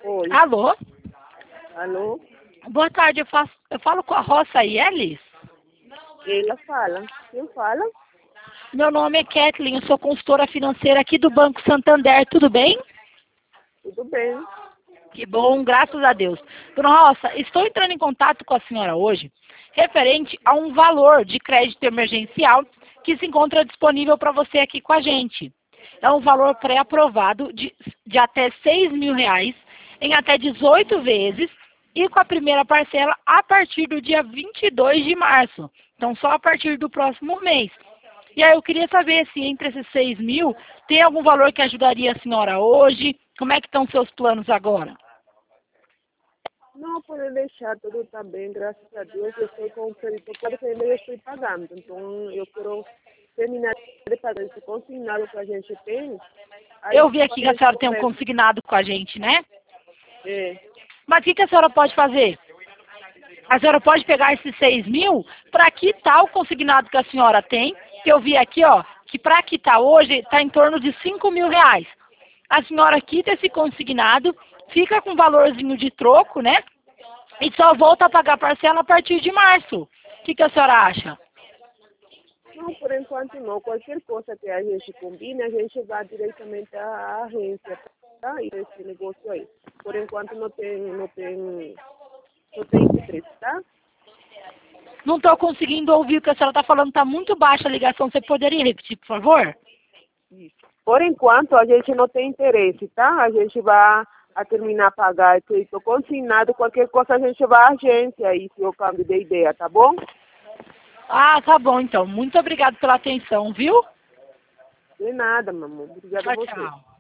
Oi. Alô? Alô? Boa tarde, eu falo com a Roça Yelis. Ela fala. Quem fala? Meu nome é Kathleen, eu sou consultora financeira aqui do Banco Santander, tudo bem? Tudo bem. Que bom, graças a Deus. Dona Roça, estou entrando em contato com a senhora hoje, referente a um valor de crédito emergencial que se encontra disponível para você aqui com a gente. É um valor pré-aprovado de até R$ 6.000, em até 18 vezes, e com a primeira parcela a partir do dia 22 de março. Então, só a partir do próximo mês. E aí eu queria saber se entre esses 6.000 tem algum valor que ajudaria a senhora hoje? Como é que estão seus planos agora? Não, pode deixar, tudo está bem, graças a Deus. Eu estou com o crédito, claro que ainda eu estou pagando. Então, eu quero terminar de pagar esse consignado que a gente tem. Aí, Eu vi aqui que a senhora tem um começa. consignado com a gente, né? É. Mas o que a senhora pode fazer? A senhora pode pegar esses 6.000 para quitar o consignado que a senhora tem, que eu vi aqui, ó, que para quitar hoje está em torno de R$ 5.000. A senhora quita esse consignado, fica com um valorzinho de troco, né? E só volta a pagar a parcela a partir de março. O que a senhora acha? Não, por enquanto não. Qualquer coisa que a gente combine, a gente vai diretamente à agência, tá? E esse negócio aí. Por enquanto não tem interesse, tá? Não estou conseguindo ouvir o que a senhora está falando, está muito baixa a ligação. Você poderia repetir, por favor? Por enquanto, a gente não tem interesse, tá? A gente vai a terminar a pagar estou consignado, qualquer coisa a gente vai à agência e se eu cambio de ideia, tá bom? Ah, tá bom então. Muito obrigado pela atenção, viu? De nada, mamãe. Obrigada a Tchau, você. tchau.